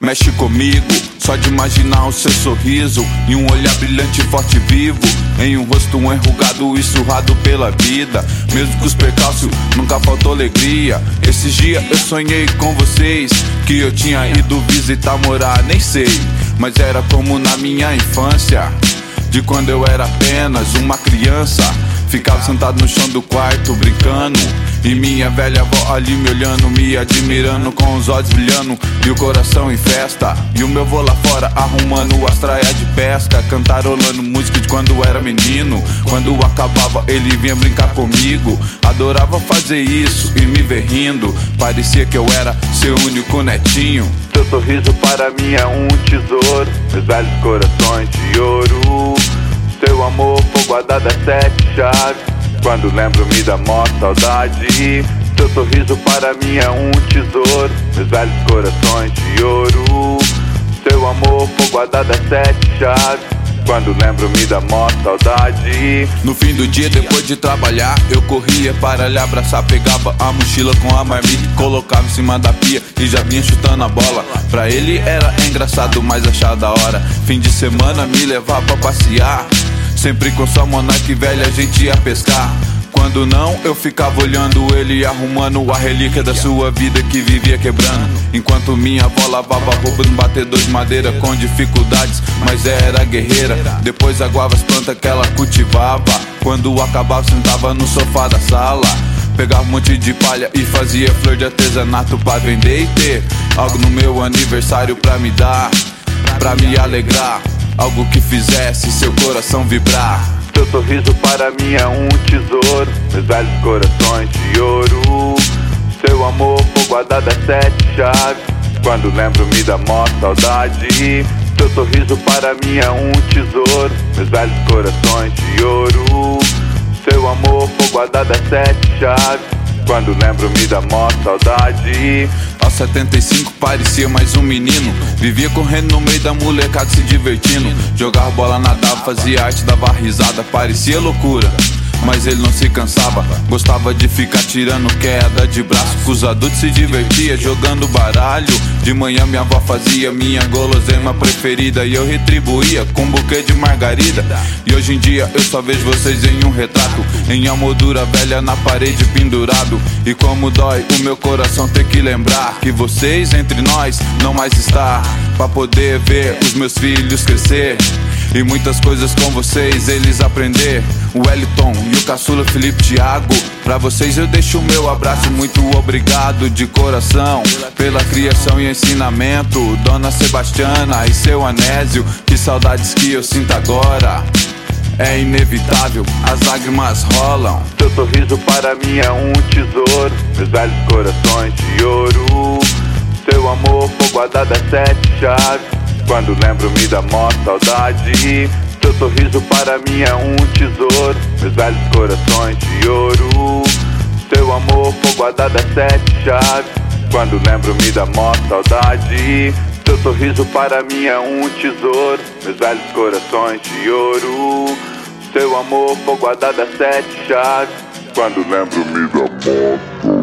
Mexe comigo, só de imaginar o seu sorriso e um olhar brilhante, forte e vivo, em um rosto enrugado e surrado pela vida. Mesmo com os percalços, nunca faltou alegria. Esses dias eu sonhei com vocês, que eu tinha ido visitar, morar, nem sei, mas era como na minha infância, de quando eu era apenas uma criança. Ficava sentado no chão do quarto brincando, e minha velha avó ali me olhando, me admirando, com os olhos brilhando e o coração em festa. E o meu vô lá fora arrumando as traias de pesca, cantarolando música de quando era menino. Quando acabava ele vinha brincar comigo, adorava fazer isso e me ver rindo. Parecia que eu era seu único netinho. Seu sorriso para mim é um tesouro, meus velhos corações de ouro. Seu amor foi guardado a 7 chaves, quando lembro me dá mó saudade. Seu sorriso para mim é um tesouro, meus velhos corações de ouro. Seu amor foi guardado a 7 chaves, quando lembro me dá mó saudade. No fim do dia, depois de trabalhar, eu corria para lhe abraçar. Pegava a mochila com a marmita, colocava em cima da pia e já vinha chutando a bola. Pra ele era engraçado, mas achava da hora. Fim de semana me levava pra passear, sempre com sua monarca velha a gente ia pescar. Quando não, eu ficava olhando ele arrumando a relíquia da sua vida que vivia quebrando, enquanto minha avó lavava roupa no batedor de madeira com dificuldades, mas era guerreira. Depois aguava as plantas que ela cultivava, quando acabava sentava no sofá da sala, pegava um monte de palha e fazia flor de artesanato pra vender e ter algo no meu aniversário pra me dar, pra me alegrar, algo que fizesse seu coração vibrar. Seu sorriso para mim é um tesouro, meus velhos corações de ouro. Seu amor foi guardado a 7 chaves, quando lembro me dá mó saudade. Seu sorriso para mim é um tesouro, meus velhos corações de ouro. Seu amor foi guardado a 7 chaves, quando lembro me dá mó saudade. Aos 75 parecia mais um menino, vivia correndo no meio da molecada se divertindo. Jogava bola, nadava, fazia arte, dava risada, parecia loucura, mas ele não se cansava. Gostava de ficar tirando queda de braço, com os adultos se divertia jogando baralho. De manhã minha avó fazia minha guloseima preferida e eu retribuía com um buquê de margarida. E hoje em dia eu só vejo vocês em um retrato, em uma moldura velha na parede pendurado. E como dói o meu coração ter que lembrar que vocês entre nós não mais está, pra poder ver os meus filhos crescer e muitas coisas com vocês eles aprender. O Wellington e o caçula Felipe Thiago, pra vocês eu deixo o meu abraço. Muito obrigado de coração pela criação e ensinamento. Dona Sebastiana e seu Anésio, que saudades que eu sinto agora. É inevitável, as lágrimas rolam. Seu sorriso para mim é um tesouro, meus velhos corações de ouro. Seu amor foi guardado a 7 chaves, quando lembro me dá mó saudade. Seu sorriso para mim é um tesouro, meus velhos corações de ouro. Seu amor foi guardado a 7 chaves, quando lembro me dá mó saudade. Seu sorriso para mim é um tesouro, meus velhos corações de ouro. Seu amor foi guardado a 7 chaves, quando lembro me dá mó saudade.